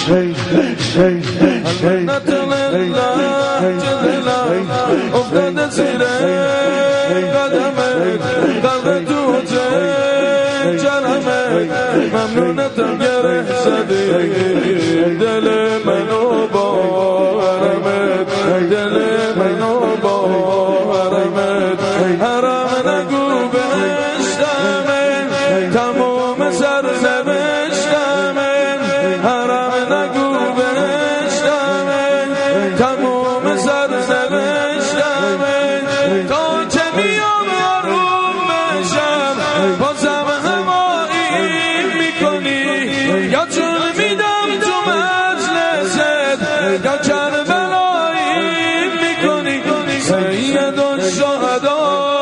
المنت لله جدلم افتاده زیر قدمت قلب تو جرمت ممنونتم گره زدی دل منو با حرمت دل منو با حرمت حرم نگو بهشتم تمام سرنوشتم حرم نگو بهشتم تمام سرنوشتم تا که میام آروم بشم بازم همایی میکنی یا چون میدم تو مجلست یا کربلایی میکنی سید الشهدا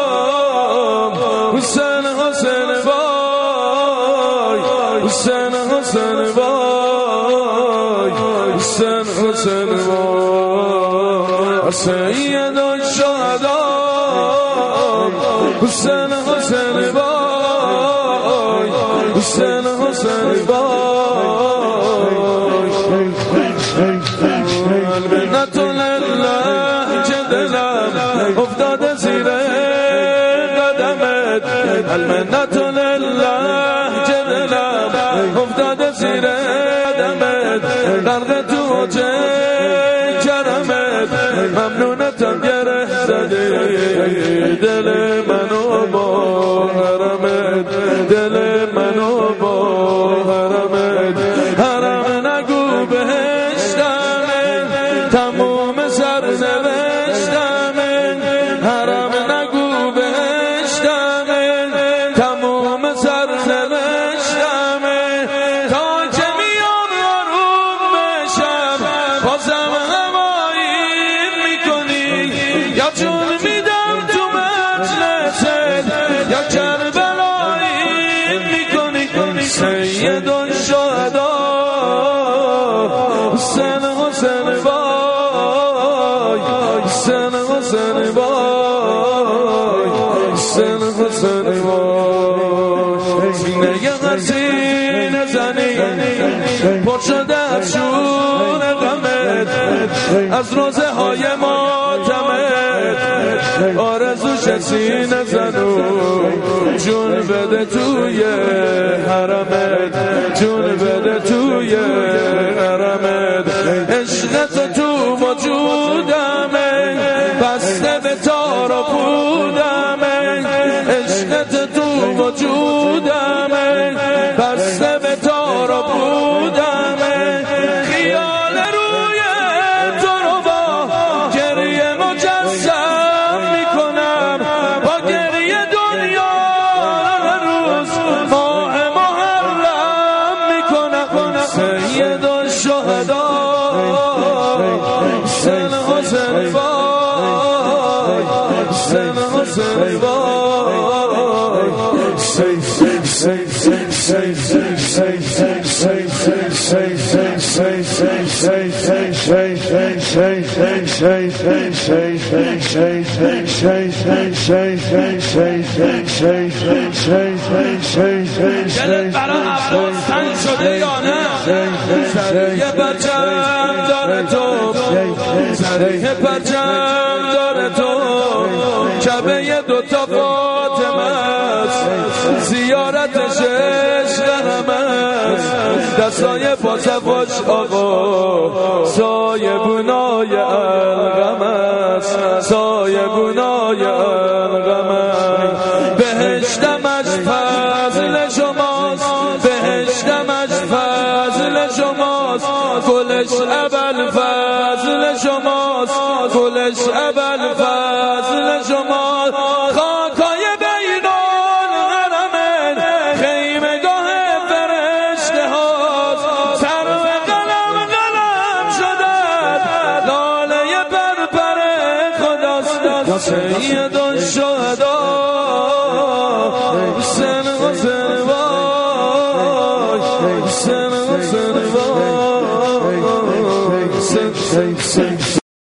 حسین حسین وای حسین حسین وای حسین حسین وای سید الشهدا حسین حسین وای حسین حسین وای المنت لله که دلم افتاده زیر قدمت المنت لله که دلم افتاده زیر قدمت غرق تو کرمت ممنونتم گره زدی دل منو با حرمت دل منو با حرمت حرم نگو بهشتم تموم سرنوشتم حرم نگو بهشتم تموم سرنوشتم تا که میام آروم بشم بازم همایی میکنی یا چون میدم تو مجلست یا کربلایی میکنی سید الشهدا حسین حسین وای حسین حسین وای حسین حسین وای سینه حسین زنی پر شده از شور غمت از روزه های ماتمت آرزوش سینه زنو جون بده توی حرمت جون بده توی حرمت عشقت تو وجودمه بسته به تار و پودمه عشقت تو وجودمه بسته به تار و پودمه خیال روی تو رو با گریه مجسم میکنم با گریه دنیا روز ماه محرم میکنم سید الشهدا حسین حسین وای حسین حسین وای دلت برا عباس تنگ شده یا نه سریع پرچم داره تو سریع پرچم داره تو کعبه دوتا فاطمه است زیارتش عشق همه است دستای پاسفاش آقا سایبونای الغم است سایبونای الغم است بهشتمش فضل شماست بهشتمش فضل شماست گلش ابل فضل شماست گلش ابل فضل شماست خاکای بین الحرمین خیمگاه فرشته هاست سر و قلم شده لاله پرپر خداست سید الشهدا